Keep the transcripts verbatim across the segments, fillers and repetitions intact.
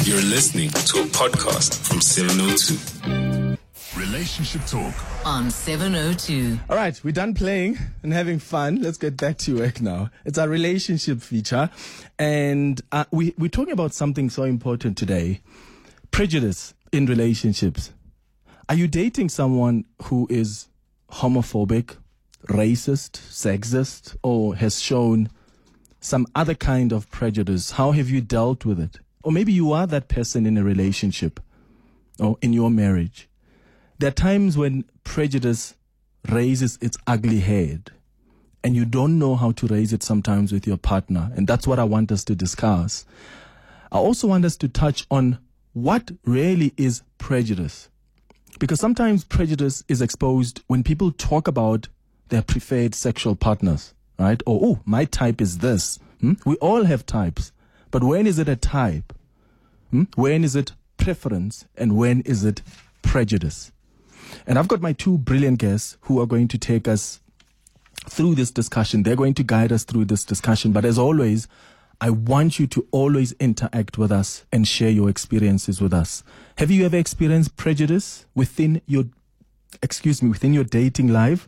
You're listening to a podcast from seven oh two. Relationship Talk on seven oh two. All right, we're done playing and having fun. Let's get back to work now. It's our relationship feature. And uh, we, we're talking about something so important today. Prejudice in relationships. Are you dating someone who is homophobic, racist, sexist, or has shown some other kind of prejudice? How have you dealt with it? Or maybe you are that person in a relationship or in your marriage. There are times when prejudice raises its ugly head and you don't know how to raise it sometimes with your partner. And that's what I want us to discuss. I also want us to touch on what really is prejudice. Because sometimes prejudice is exposed when people talk about their preferred sexual partners, right? Or, oh, my type is this. Hmm? We all have types. But when is it a type? Hmm? When is it preference? And when is it prejudice? And I've got my two brilliant guests who are going to take us through this discussion. They're going to guide us through this discussion. But as always, I want you to always interact with us and share your experiences with us. Have you ever experienced prejudice within your, excuse me, within your dating life?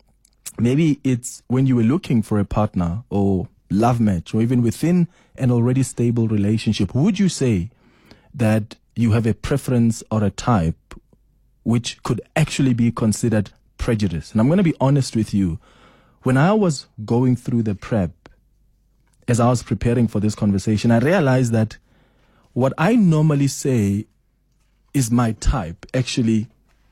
Maybe it's when you were looking for a partner or love match, or even within an already stable relationship. Would you say that you have a preference or a type which could actually be considered prejudice? And I'm going to be honest with you. When I was going through the prep, as I was preparing for this conversation, I realized that what I normally say is my type, actually,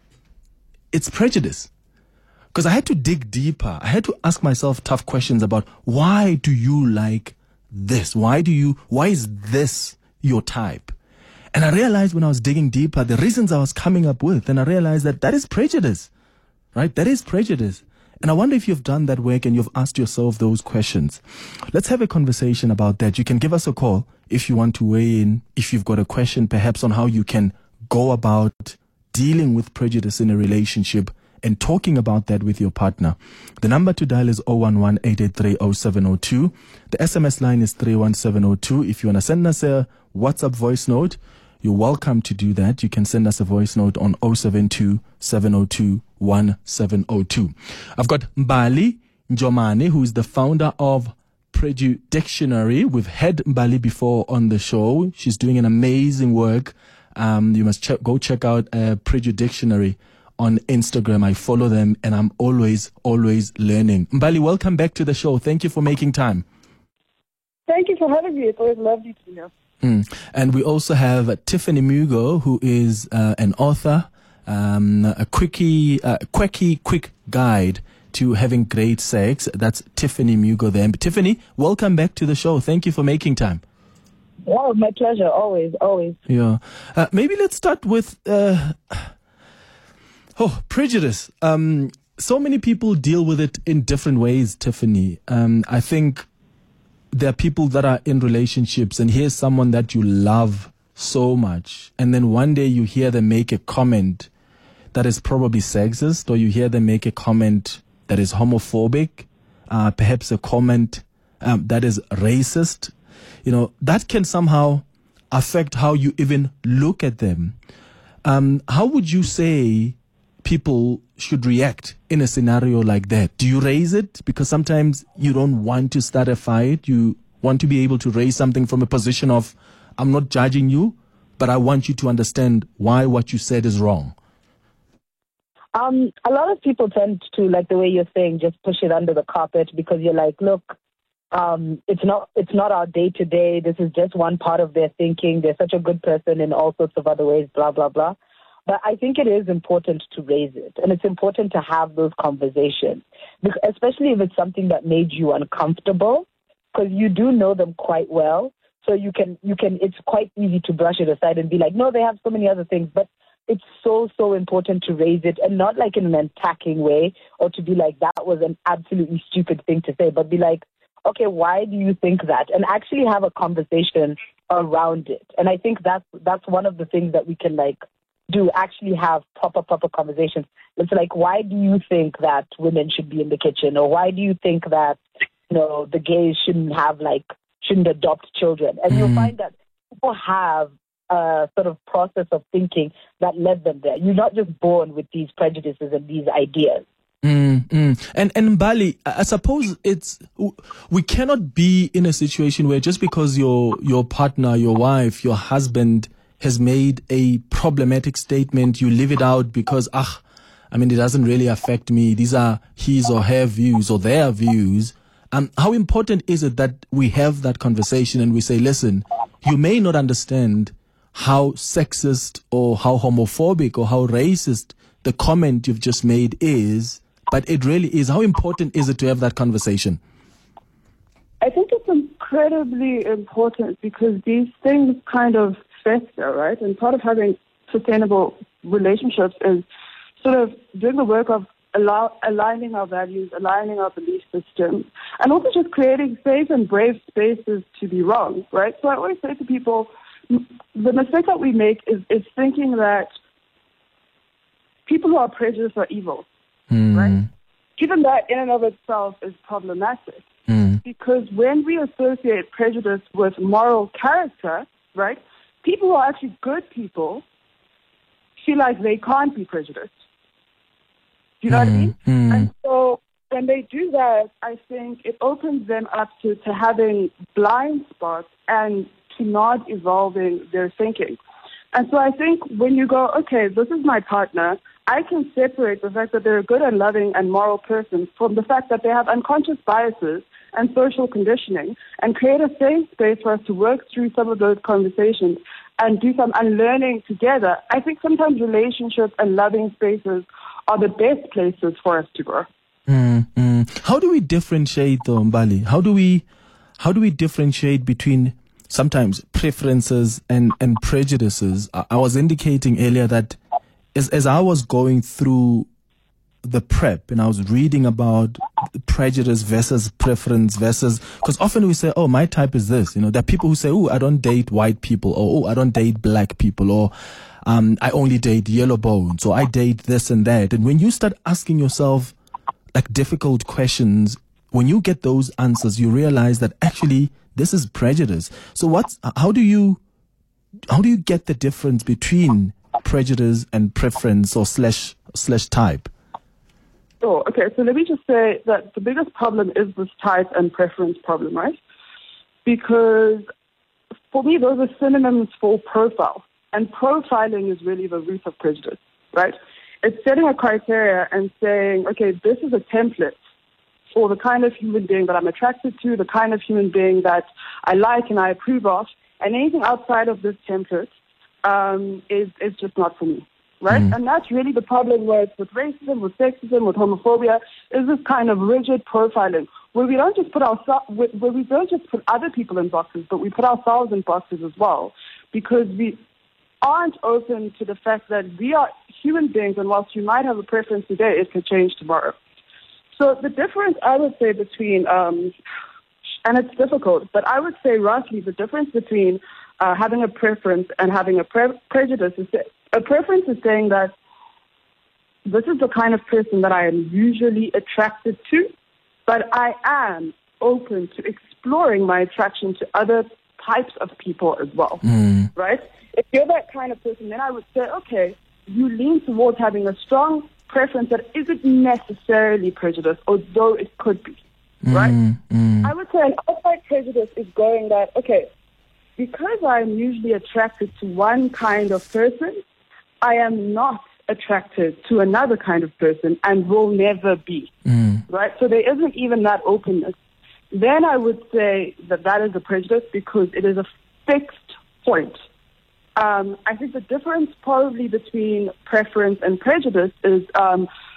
it's prejudice. Because I had to dig deeper. I had to ask myself tough questions about, why do you like this? Why do you, why is this your type? And I realized when I was digging deeper, the reasons I was coming up with, and I realized that that is prejudice, right? That is prejudice. And I wonder if you've done that work and you've asked yourself those questions. Let's have a conversation about that. You can give us a call if you want to weigh in, if you've got a question perhaps on how you can go about dealing with prejudice in a relationship and talking about that with your partner. The number to dial is zero one one, eight eight three, zero seven zero two. The S M S line is three one seven zero two. If you want to send us a WhatsApp voice note, you're welcome to do that. You can send us a voice note on zero seven two, seven zero two, one seven zero two. I've got Mbali Njomane, who is the founder of Preju Dictionary. We've had Mbali before on the show. She's doing an amazing work. Um, you must ch- go check out uh, Preju Dictionary on Instagram. I follow them and I'm always, always learning. Mbali, welcome back to the show. Thank you for making time. Thank you for having me. It's always lovely to be here. Mm. And we also have uh, Tiffany Mugo, who is uh, an author, um, a quickie, uh, quirky, quick guide to having great sex. That's Tiffany Mugo there. Tiffany, welcome back to the show. Thank you for making time. Wow, my pleasure. Always, always. Yeah. Uh, maybe let's start with uh, oh prejudice. Um, so many people deal with it in different ways, Tiffany. Um, I think there are people that are in relationships and here's someone that you love so much. And then one day you hear them make a comment that is probably sexist, or you hear them make a comment that is homophobic, uh, perhaps a comment um, that is racist. You know, that can somehow affect how you even look at them. Um, how would you say people should react in a scenario like that? Do you raise it? Because sometimes you don't want to start a fight. You want to be able to raise something from a position of, I'm not judging you, but I want you to understand why what you said is wrong. Um, a lot of people tend to, like the way you're saying, just push it under the carpet because you're like, look, um, it's not it's not our day to day. This is just one part of their thinking. They're such a good person in all sorts of other ways, blah, blah, blah. But I think it is important to raise it, and it's important to have those conversations, especially if it's something that made you uncomfortable, because you do know them quite well. So you can, you can. It's quite easy to brush it aside and be like, no, they have so many other things. But it's so, so important to raise it, and not like in an attacking way or to be like, that was an absolutely stupid thing to say, but be like, okay, why do you think that? And actually have a conversation around it. And I think that's that's one of the things that we can like do, actually have proper, proper conversations. It's like, why do you think that women should be in the kitchen? Or why do you think that, you know, the gays shouldn't have like, shouldn't adopt children? And mm. you'll find that people have uh, sort of process of thinking that led them there. You're not just born with these prejudices and these ideas. Mm, mm. And and Mbali, I suppose it's we cannot be in a situation where just because your your partner, your wife, your husband has made a problematic statement, you leave it out because ah, I mean it doesn't really affect me. These are his or her views or their views. Um, how important is it that we have that conversation and we say, listen, you may not understand how sexist or how homophobic or how racist the comment you've just made is. But it really is. How important is it to have that conversation? I think it's incredibly important because these things kind of fester, right? And part of having sustainable relationships is sort of doing the work of allow, aligning our values, aligning our belief systems, and also just creating safe and brave spaces to be wrong, right? So I always say to people, the mistake that we make is, is thinking that people who are prejudiced are evil. Mm. Right? Even that in and of itself is problematic mm. because when we associate prejudice with moral character, right, people who are actually good people feel like they can't be prejudiced. Do you know mm. what I mean? Mm. And so when they do that, I think it opens them up to, to having blind spots and to not evolving their thinking. And so I think when you go, okay, this is my partner, I can separate the fact that they're a good and loving and moral person from the fact that they have unconscious biases and social conditioning and create a safe space for us to work through some of those conversations and do some unlearning together. I think sometimes relationships and loving spaces are the best places for us to grow. Mm-hmm. How do we differentiate though, Mbali? How do we, how do we differentiate between sometimes preferences and, and prejudices? I, I was indicating earlier that As, as I was going through the prep and I was reading about prejudice versus preference versus, because often we say, oh, my type is this. You know, there are people who say, oh, I don't date white people, or oh, I don't date black people, or um, I only date yellow bones, or I date this and that. And when you start asking yourself like difficult questions, when you get those answers, you realize that actually this is prejudice. So what's, how do you, how do you get the difference between prejudice and preference or slash slash type? Oh, okay. So let me just say that the biggest problem is this type and preference problem, right? Because for me, those are synonyms for profile. And profiling is really the root of prejudice, right? It's setting a criteria and saying, okay, this is a template for the kind of human being that I'm attracted to, the kind of human being that I like and I approve of, and anything outside of this template Um, is is just not for me, right? Mm. And that's really the problem with, with racism, with sexism, with homophobia, is this kind of rigid profiling where we don't just put ourselves, where we don't just put other people in boxes, but we put ourselves in boxes as well, because we aren't open to the fact that we are human beings, and whilst you might have a preference today, it could change tomorrow. So the difference, I would say, between, um, and it's difficult, but I would say roughly the difference between Uh, having a preference and having a pre- prejudice is that a preference is saying that this is the kind of person that I am usually attracted to, but I am open to exploring my attraction to other types of people as well, mm. right? If you're that kind of person, then I would say, okay, you lean towards having a strong preference that isn't necessarily prejudice, although it could be, right? Mm. Mm. I would say an outside prejudice is going that, okay, because I'm usually attracted to one kind of person, I am not attracted to another kind of person and will never be, mm. right? So there isn't even that openness. Then I would say that that is a prejudice because it is a fixed point. Um, I think the difference probably between preference and prejudice is um,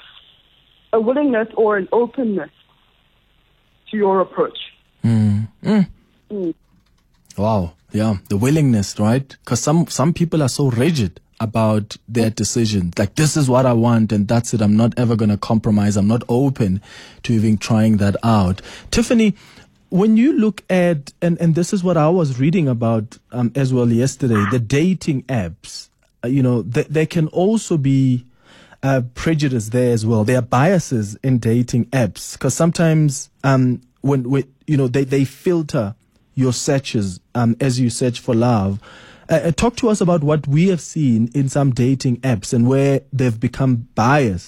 a willingness or an openness to your approach. Mm. Mm. Mm. Wow. Yeah, the willingness, right? Because some, some people are so rigid about their decisions. Like, this is what I want and that's it. I'm not ever going to compromise. I'm not open to even trying that out. Tiffany, when you look at, and, and this is what I was reading about um, as well yesterday, the dating apps, uh, you know, th- there can also be uh, prejudice there as well. There are biases in dating apps because sometimes um, when, when, you know, they, they filter your searches um, as you search for love. Uh, talk to us about what we have seen in some dating apps and where they've become biased.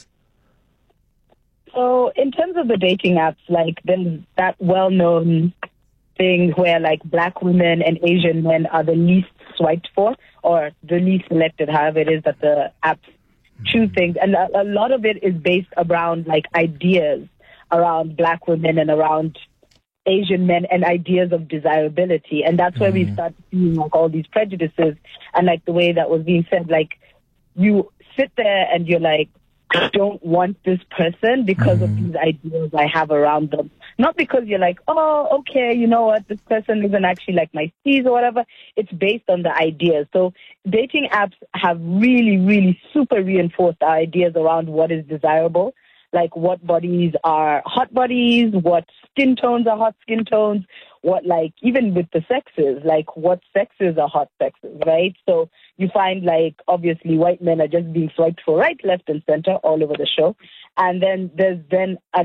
So in terms of the dating apps, like there's that well-known thing where like black women and Asian men are the least swiped for or the least selected, however it is that the apps choose things. And a, a lot of it is based around like ideas around black women and around Asian men and ideas of desirability. And that's where mm-hmm. we start seeing like all these prejudices and like the way that was being said, like you sit there and you're like, I don't want this person because mm. of these ideas I have around them. Not because you're like, oh, okay, you know what, this person isn't actually like my steez or whatever. It's based on the ideas. So dating apps have really, really super reinforced our ideas around what is desirable, like what bodies are hot bodies, what skin tones are hot skin tones, what like, even with the sexes, like what sexes are hot sexes, right? So you find like, obviously white men are just being swiped for right, left, and center all over the show. And then there's then a,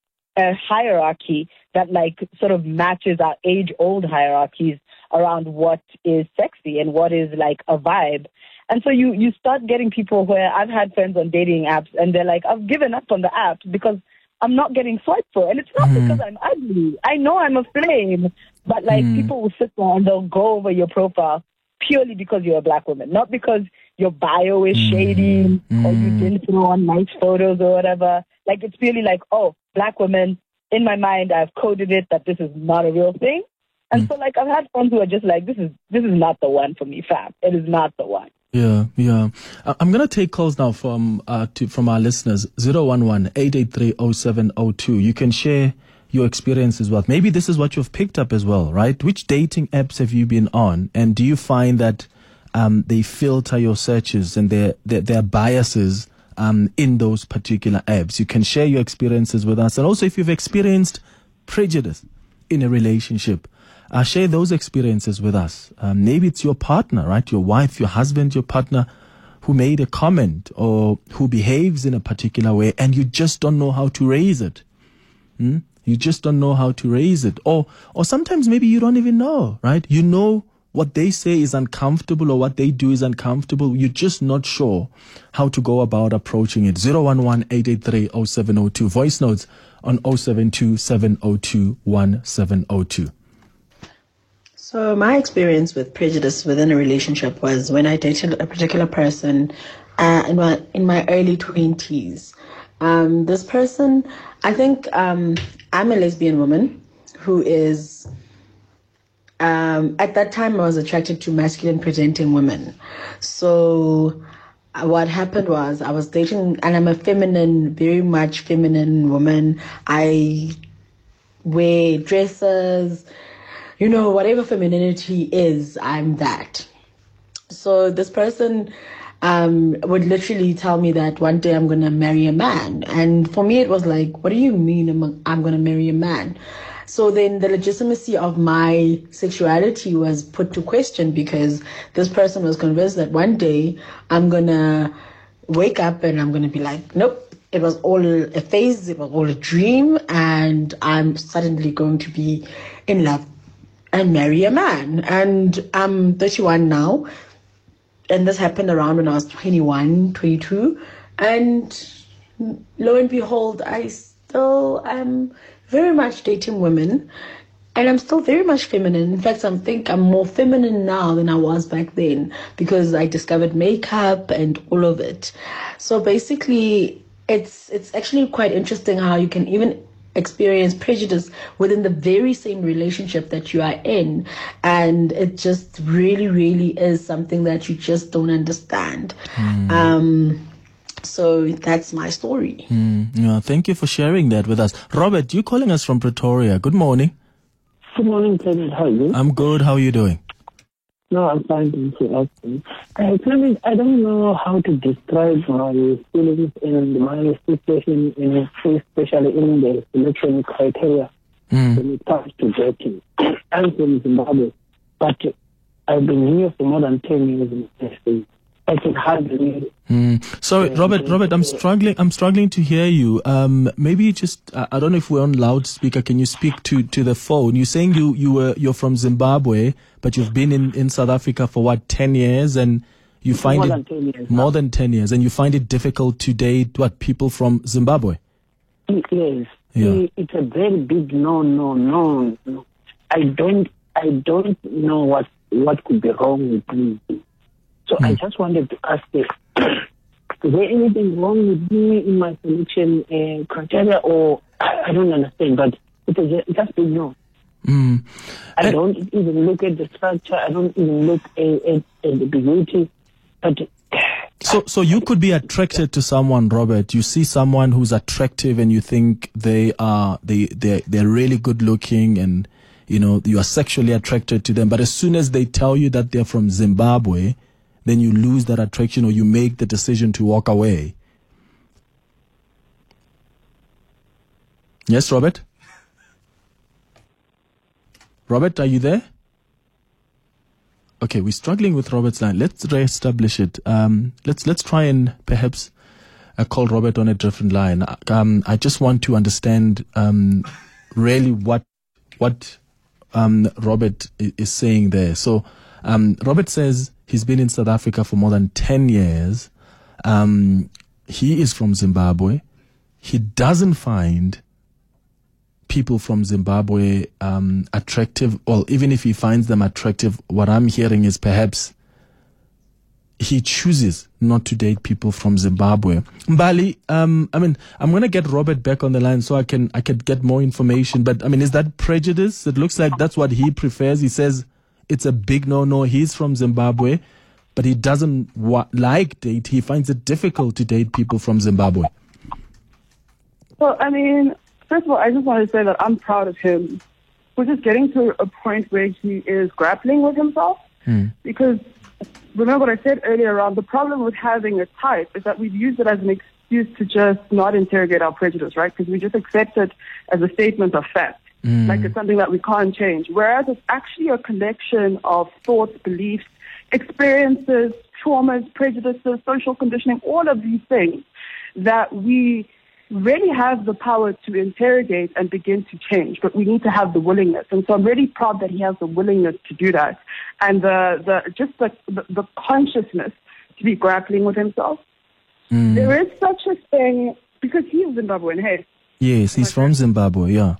a hierarchy that like sort of matches our age-old hierarchies around what is sexy and what is like a vibe. And so you, you start getting people where I've had friends on dating apps and they're like, I've given up on the app because I'm not getting swiped for. And it's not mm. because I'm ugly. I know I'm a flame. But like mm. people will sit there and they'll go over your profile purely because you're a black woman, not because your bio is shady mm. or you didn't throw on nice photos or whatever. Like it's purely like, oh, black women, in my mind, I've coded it that this is not a real thing. And mm. so like I've had friends who are just like, this is this is not the one for me, fam. It is not the one. Yeah, yeah. I'm going to take calls now from uh, to, from our listeners, zero one one, eight eight three, zero seven zero two. You can share your experience as well. Maybe this is what you've picked up as well, right? Which dating apps have you been on? And do you find that um, they filter your searches and their, their, their biases um, in those particular apps? You can share your experiences with us. And also if you've experienced prejudice in a relationship, Uh, share those experiences with us. Um, maybe it's your partner, right? Your wife, your husband, your partner who made a comment or who behaves in a particular way and you just don't know how to raise it. Hmm? You just don't know how to raise it. Or, or sometimes maybe you don't even know, right? You know what they say is uncomfortable or what they do is uncomfortable. You're just not sure how to go about approaching it. zero one one, eight eight three, zero seven zero two. Voice notes on zero seven two, seven zero two, one seven zero two. So my experience with prejudice within a relationship was when I dated a particular person uh, in my in my early twenties. Um, this person, I think um, I'm a lesbian woman who is, um, at that time I was attracted to masculine presenting women. So uh, what happened was I was dating, and I'm a feminine, very much feminine woman. I wear dresses. You know, whatever femininity is, I'm that. So this person um, would literally tell me that one day I'm going to marry a man. And for me, it was like, what do you mean I'm, I'm going to marry a man? So then the legitimacy of my sexuality was put to question because this person was convinced that one day I'm going to wake up and I'm going to be like, nope, it was all a phase, it was all a dream, and I'm suddenly going to be in love and marry a man. And I'm thirty-one now, and this happened around when I was twenty-one, twenty-two, and lo and behold, I still am very much dating women, and I'm still very much feminine. In fact, I think I'm more feminine now than I was back then because I discovered makeup and all of it. So basically, it's it's actually quite interesting how you can even experience prejudice within the very same relationship that you are in, and it just really really is something that you just don't understand. mm. Um so that's my story. mm. Yeah, thank you for sharing that with us. Robert, you calling us from Pretoria. Good morning. Good morning, Clement. How are you? I'm good. How are you doing? No, I'm fine. Thank you. Asking. Uh, Clement, I don't know how to describe my feelings and my situation, in, especially in the selection criteria mm. when it comes to dating. I'm from Zimbabwe, but I've been here for more than ten years in the States. I can hardly. Mm. So, uh, Robert, Robert, I'm struggling. I'm struggling to hear you. Um, maybe just uh, I don't know if we're on loudspeaker. Can you speak to, to the phone? You're saying you you were you're from Zimbabwe, but you've been in, in South Africa for what ten years, and you find more it than ten years more now. than ten years, and you find it difficult to date what people from Zimbabwe. Yes, Yeah. It- it's a very big no, no, no, no. I don't, I don't know what what could be wrong with me. So I just wanted to ask if is there anything wrong with me in my selection uh, criteria, or I, I don't understand. But it's a, just big no. Mm. I Uh, don't even look at the structure. I don't even look at, at, at the beauty. But So, so you could be attracted to someone, Robert. You see someone who's attractive, and you think they are they they they're really good looking, and you know you are sexually attracted to them. But as soon as they tell you that they're from Zimbabwe, then you lose that attraction, or you make the decision to walk away. Yes, Robert. Robert, are you there? Okay, we're struggling with Robert's line. Let's re-establish it. Um, let's let's try and perhaps uh, call Robert on a different line. Um, I just want to understand um, really what what um, Robert i- is saying there. So um, Robert says he's been in South Africa for more than ten years. Um, he is from Zimbabwe. He doesn't find people from Zimbabwe um, attractive, or even if he finds them attractive, what I'm hearing is perhaps he chooses not to date people from Zimbabwe. Mbali, um, I mean, I'm going to get Robert back on the line so I can I can get more information. But I mean, is that prejudice? It looks like that's what he prefers. He says it's a big no-no. He's from Zimbabwe, but he doesn't wa- like date. He finds it difficult to date people from Zimbabwe. So, I mean, first of all, I just want to say that I'm proud of him for just getting to a point where he is grappling with himself. Hmm. Because remember what I said earlier around the problem with having a type is that we've used it as an excuse to just not interrogate our prejudice, right? Because we just accept it as a statement of fact, Mm. like it's something that we can't change. Whereas it's actually a collection of thoughts, beliefs, experiences, traumas, prejudices, social conditioning, all of these things that we really have the power to interrogate and begin to change, but we need to have the willingness. And so I'm really proud that he has the willingness to do that, and the, the just the, the, the consciousness to be grappling with himself. Mm. There is such a thing, because he's Zimbabwean, hey. Yes, he's from Zimbabwe, yeah.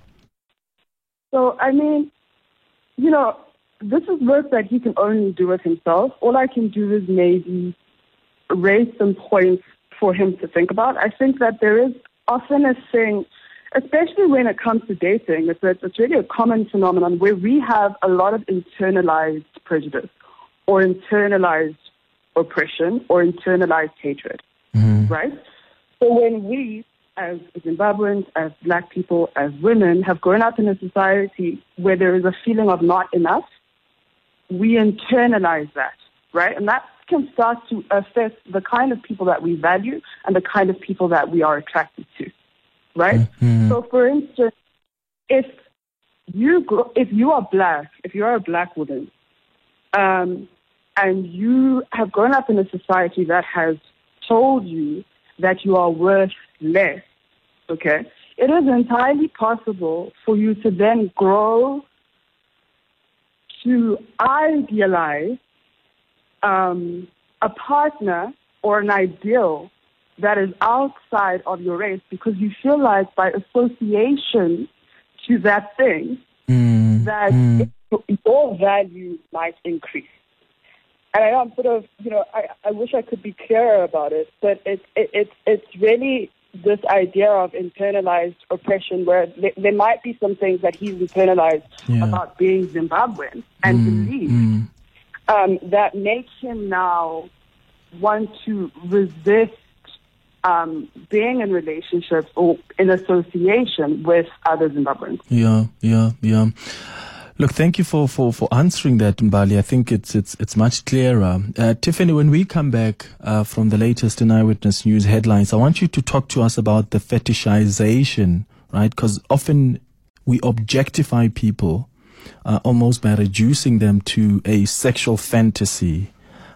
So, I mean, you know, this is work that he can only do with himself. All I can do is maybe raise some points for him to think about. I think that there is often a thing, especially when it comes to dating, it's, a, it's really a common phenomenon where we have a lot of internalized prejudice or internalized oppression or internalized hatred, Mm-hmm. right? So when we, as Zimbabweans, as black people, as women, have grown up in a society where there is a feeling of not enough, we internalize that, right? And that can start to affect the kind of people that we value and the kind of people that we are attracted to, right? Mm-hmm. So, for instance, if you grow, if you are black, if you are a black woman, um, and you have grown up in a society that has told you that you are worth less, okay, it is entirely possible for you to then grow to idealize um, a partner or an ideal that is outside of your race, because you feel like by association to that thing Mm. that Mm. it, your value might increase. And I know I'm sort of, you know, I, I wish I could be clearer about it, but it, it, it, it's really this idea of internalized oppression where there, there might be some things that he's internalized Yeah. about being Zimbabwean and Mm. believe Mm. um, that makes him now want to resist um, being in relationships or in association with other Zimbabweans. Yeah, yeah, yeah. Look, thank you for, for, for answering that, Mbali. I think it's it's it's much clearer. Uh, Tiffany, when we come back uh, from the latest in Eyewitness News headlines, I want you to talk to us about the fetishization, right? Because often we objectify people uh, almost by reducing them to a sexual fantasy.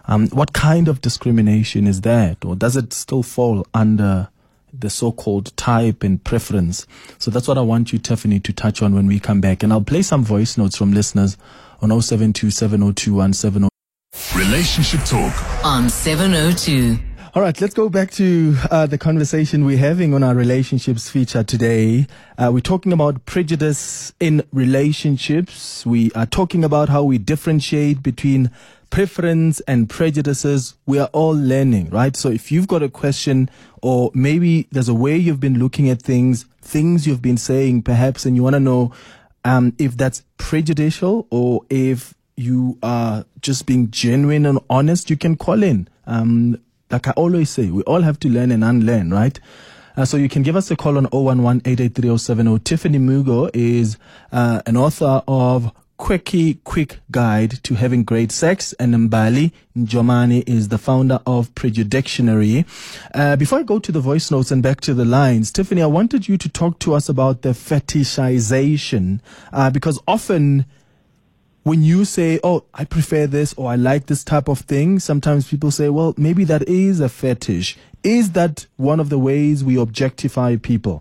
Um, what kind of discrimination is that? Or does it still fall under the so-called type and preference? So that's what I want you, Tiffany, to touch on when we come back. And I'll play some voice notes from listeners on oh seven two, seven oh two, one seven oh. Relationship Talk on seven oh two. All right, let's go back to uh, the conversation we're having on our relationships feature today. Uh, we're talking about prejudice in relationships. We are talking about how we differentiate between preference and prejudices. We are all learning, right? So if you've got a question, or maybe there's a way you've been looking at things, things you've been saying perhaps, and you want to know um, if that's prejudicial or if you are just being genuine and honest, you can call in. Um, like I always say, we all have to learn and unlearn, right? Uh, so you can give us a call on oh one one, eight eight three, oh seven oh. Tiffany Mugo is uh, an author of Quickie Quick Guide to Having Great Sex, and Mbali Njomani is the founder of Prejudictionary. Uh, before I go to the voice notes and back to the lines, Tiffany, I wanted you to talk to us about the fetishization, uh, because often when you say, oh, I prefer this or I like this type of thing, sometimes people say, well, maybe that is a fetish. Is that one of the ways we objectify people?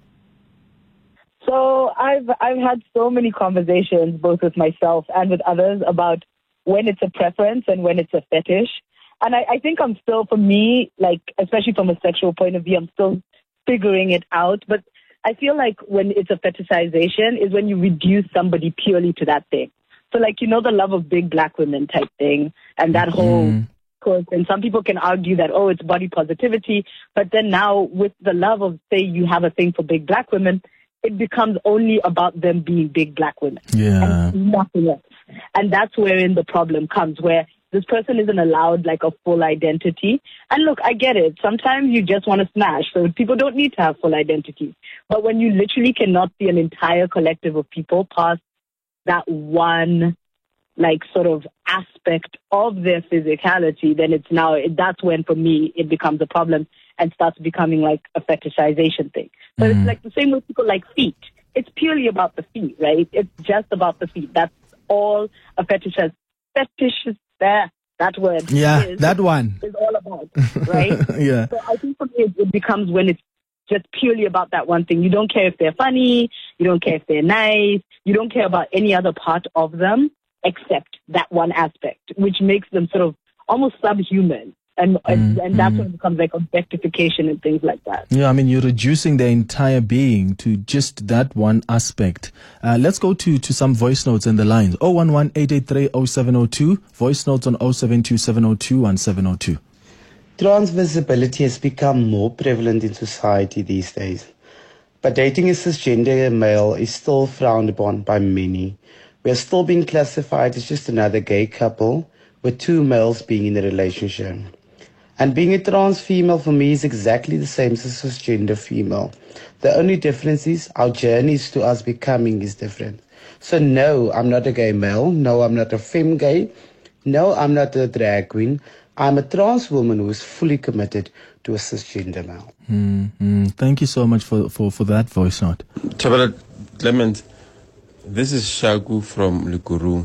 So I've I've had so many conversations, both with myself and with others, about when it's a preference and when it's a fetish. And I, I think I'm still, for me, like, especially from a sexual point of view, I'm still figuring it out. But I feel like when it's a fetishization is when you reduce somebody purely to that thing. So, like, you know, the love of big black women type thing, and that whole Mm. course. And some people can argue that, oh, it's body positivity. But then now with the love of, say, you have a thing for big black women, it becomes only about them being big black women. Yeah. And nothing else. And that's wherein the problem comes, where this person isn't allowed like a full identity. And look, I get it. Sometimes you just want to smash. So people don't need to have full identity. But when you literally cannot see an entire collective of people past that one, like, sort of aspect of their physicality, then it's now, that's when, for me, it becomes a problem and starts becoming like a fetishization thing. So Mm. it's like the same with people like feet. It's purely about the feet, right? It's just about the feet. That's all a fetish is. Fetish is there. That word. Yeah, is, that one. is all about, right? Yeah. So I think for me, it, it becomes when it's just purely about that one thing. You don't care if they're funny. You don't care if they're nice. You don't care about any other part of them except that one aspect, which makes them sort of almost subhuman. And, and, Mm, and that's mm. when it becomes like objectification and things like that. Yeah, I mean, you're reducing their entire being to just that one aspect. Uh, let's go to, to some voice notes in the lines. oh one one, eight eight three, oh seven oh two. Voice notes on oh seven two, seven oh two, one seven oh two. Trans visibility has become more prevalent in society these days. But dating a cisgender male is still frowned upon by many. We are still being classified as just another gay couple with two males being in a relationship. And being a trans female for me is exactly the same as a cisgender female. The only difference is our journeys to us becoming is different. So no, I'm not a gay male. No, I'm not a femme gay. No, I'm not a drag queen. I'm a trans woman who is fully committed to a cisgender male. Mm, mm. Thank you so much for, for, for that voice note. Chabala Clement, this is Shagu from Likuru.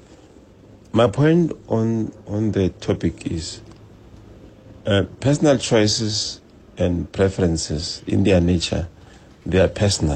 My point on, on the topic is uh, personal choices and preferences in their nature, they are personal.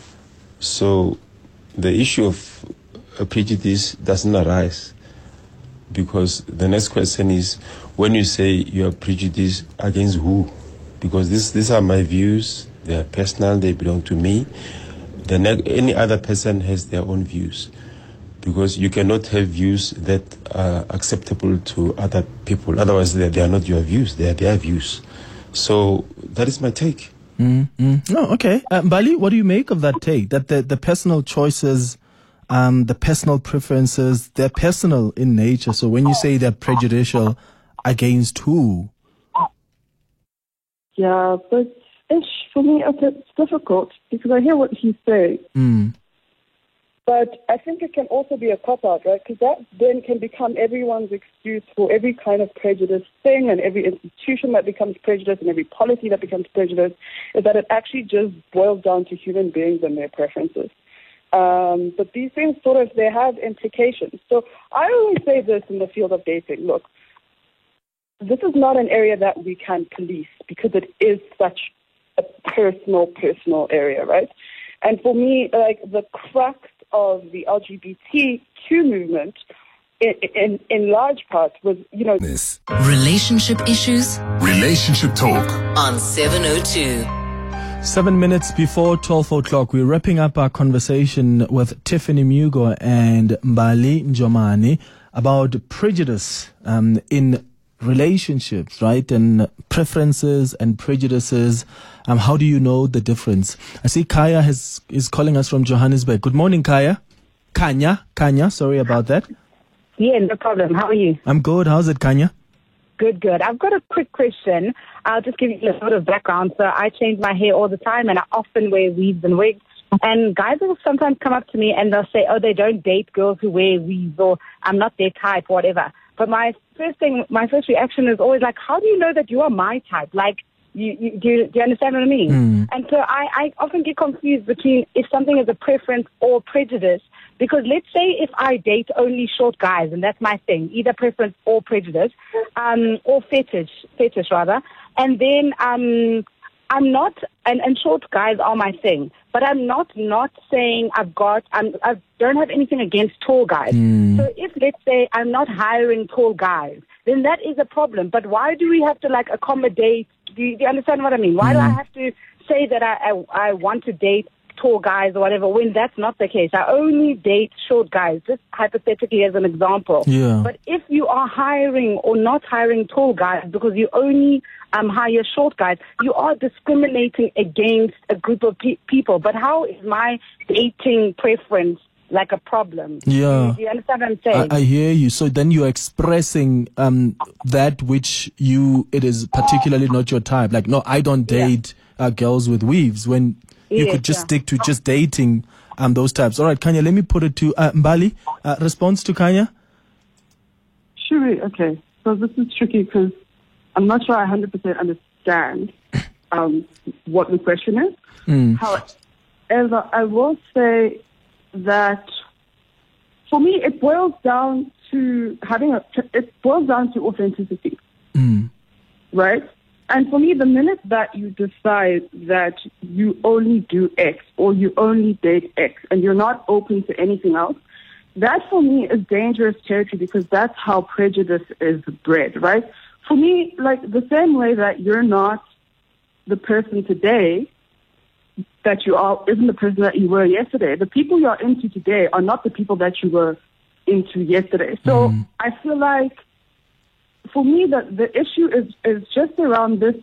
So the issue of uh, prejudice doesn't arise, because the next question is, when you say you are prejudiced against who? Because this, these are my views, they are personal, they belong to me. The ne- any other person has their own views, because you cannot have views that are acceptable to other people. Otherwise, they, they are not your views, they are their views. So that is my take. Mm, mm. Oh, okay. Uh, Mbali, what do you make of that take? That the, the personal choices, um, the personal preferences, they're personal in nature. So when you say they're prejudicial, against who? Yeah, but ish, for me, it's difficult because I hear what he's saying. Mm. But I think it can also be a cop-out, right? Because that then can become everyone's excuse for every kind of prejudice thing, and every institution that becomes prejudice and every policy that becomes prejudice, is that it actually just boils down to human beings and their preferences. Um, but these things sort of, they have implications. So I always say this in the field of dating. Look, this is not an area that we can police because it is such a personal, personal area, right? And for me, like the crux of the L G B T Q movement, in, in, in large part, was, you know... This. Relationship issues. Relationship Talk. On seven oh two. Seven minutes before twelve o'clock, we're wrapping up our conversation with Tiffany Mugo and Mbali Njomani about prejudice um, in relationships, right? And preferences and prejudices. Um, how do you know the difference? I see Kaya has is calling us from Johannesburg. Good morning, Kaya. Kanya, Kanya, sorry about that. Yeah, no problem. How are you? I'm good. How's it, Kanya? Good, good. I've got a quick question. I'll just give you a little bit of background. So I change my hair all the time, and I often wear weaves and wigs. And guys will sometimes come up to me and they'll say, oh, they don't date girls who wear weaves, or I'm not their type, whatever. But my first thing, my first reaction is always like, how do you know that you are my type? Like, you, you, do, you, do you understand what I mean? Mm. And so I, I often get confused between if something is a preference or prejudice. Because let's say if I date only short guys, and that's my thing, either preference or prejudice, um, or fetish, fetish rather, and then um, I'm not, and, and short guys are my thing, but I'm not not saying I've got, I'm, I don't have anything against tall guys. Mm. So if, let's say, I'm not hiring tall guys, then that is a problem. But why do we have to, like, accommodate, do you, do you understand what I mean? Why mm. do I have to say that I, I, I want to date tall guys or whatever, when that's not the case? I only date short guys, just hypothetically as an example. Yeah. But if you are hiring or not hiring tall guys because you only um, hire short guys, you are discriminating against a group of pe- people. But how is my dating preference like a problem? Yeah. Do you understand what I'm saying? I, I hear you. So then you're expressing um, that which you, it is particularly not your type. Like, no, I don't date yeah. uh, girls with weaves, when you yes, could just yeah. stick to just dating um, those types. All right, Kanya, let me put it to uh, Mbali. Uh, response to Kanya? Sure, okay. So this is tricky because I'm not sure I one hundred percent understand um, what the question is. Mm. However, I will say that for me, it boils down to having a, it boils down to authenticity, mm. right? And for me, the minute that you decide that you only do X or you only date X and you're not open to anything else, that for me is dangerous territory, because that's how prejudice is bred, right? For me, like the same way that you're not the person today that you are, isn't the person that you were yesterday. The people you're into today are not the people that you were into yesterday. So mm. I feel like, for me, the, the issue is, is just around this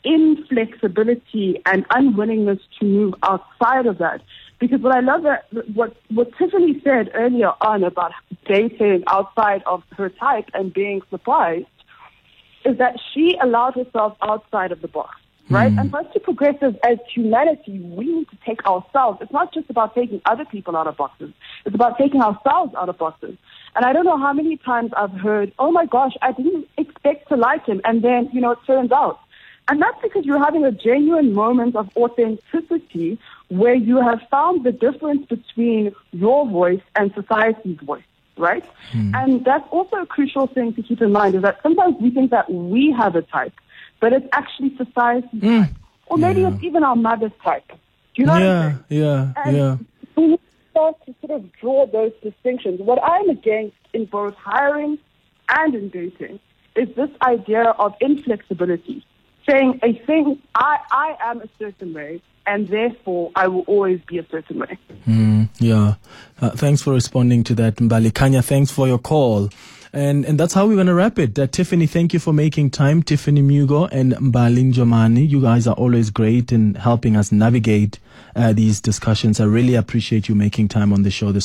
inflexibility and unwillingness to move outside of that. Because what I love that what what Tiffany said earlier on about dating outside of her type and being surprised is that she allowed herself outside of the box, right? Mm. And for us to progress as, as humanity, we need to take ourselves. It's not just about taking other people out of boxes. It's about taking ourselves out of boxes. And I don't know how many times I've heard, oh my gosh, I didn't expect to like him. And then, you know, it turns out. And that's because you're having a genuine moment of authenticity where you have found the difference between your voice and society's voice, right? Mm. And that's also a crucial thing to keep in mind, is that sometimes we think that we have a type, but it's actually society's Mm. type. Or maybe Yeah. it's even our mother's type. Do you know yeah, what I'm saying? yeah, And yeah. we start to sort of draw those distinctions. What I'm against in both hiring and in dating is this idea of inflexibility, saying a thing, I, I am a certain way, and therefore I will always be a certain way. Mm, yeah. Uh, thanks for responding to that, Mbali. Kanya, thanks for your call. And and that's how we're going to wrap it. Uh, Tiffany, thank you for making time. Tiffany Mugo and Mbali Njomani, you guys are always great in helping us navigate uh, these discussions. I really appreciate you making time on the show this